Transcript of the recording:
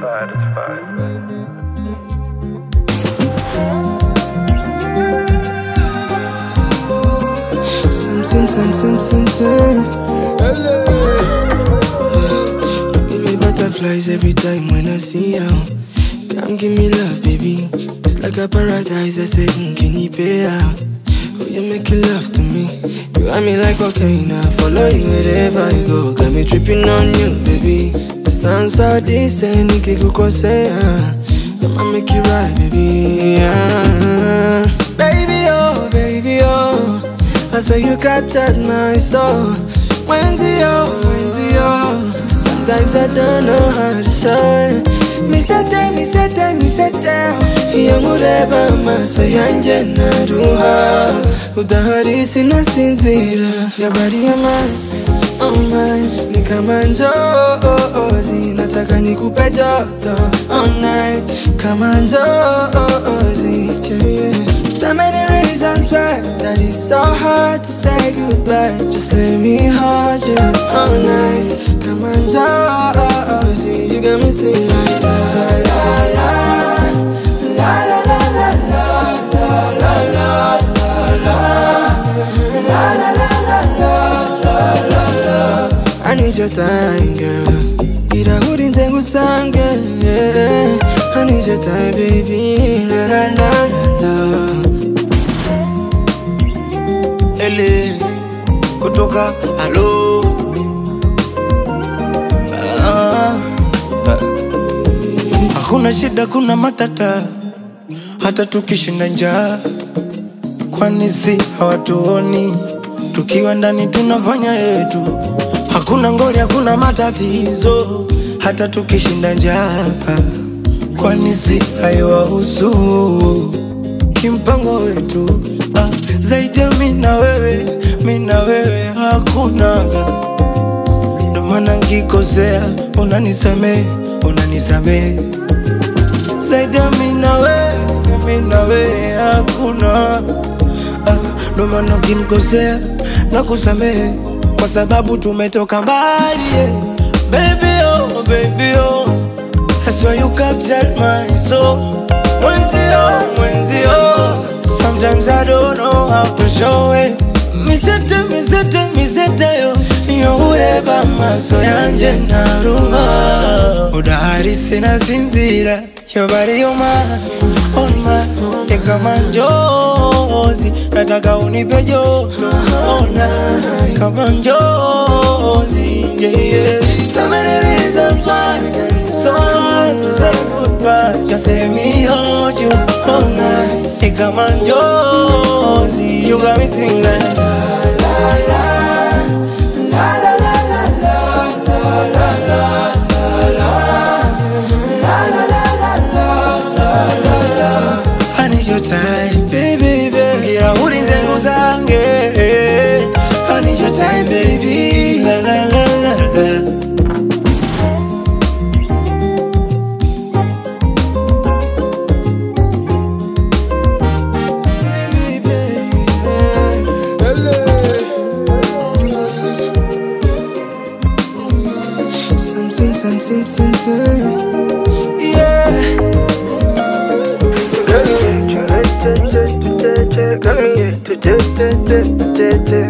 Sim. Hello. You give me butterflies every time when I see you. Come give me love, baby. It's like a paradise. I say, can you pay out? Oh, you make you love to me. You got me like cocaine. I follow you wherever you go. Got me tripping on you, baby. The sounds so decent. You can say, I'ma make you right, baby. Baby, oh. I swear you captured my soul. When's you? Sometimes I don't know how to show. Me sete Yamureba maso yanje na ruha Udahari sina sinzira Yabari ya mine, oh mine Ni kama njozi Nataka nikupe joto all night Kama njozi, yeah. So many reasons why that it's so hard to say goodbye. Just let me hold you all night. Come on, Josie, you got me singing like la la la la la la la la la la la la la. I need your time, girl. Gira huri nzengu sange. I need your time, baby. La la la la. Ele kutoka alo Hakuna shida kuna matata Hata tukishinda njaa Kwani si hawatuoni Tukiwa ndani tunafanya yetu Hakuna ngori hakuna matatizo Hata tukishinda njaa Kwani si hayawahusu Kimpango wetu zaidi ya mina wewe hakunaga Ndo maana ngikosea unanisamee Zaidi ya mina wewe hakuna Ndo maana ngikosea na kusamee Kwa sababu tumetoka mbali, yeah. Baby oh I swear you captured my soul Mwenzio Sometimes I don't know how to show it Misete yo Yureba maso yanje na ruha Udahari sina sinzira Your body you're mine, on mine Nika manjozi Nataka unipe joto Ona Kama njozi, yeah. So many reasons why it's so hard to say goodbye Just let me hold you all night Nika manjozi You got me singing like la la la La la la la la La la la la La la la la la la I need your time, baby, Ngira huri nzengu zange I need your time, baby La la la la la Sim, yeah. Come here,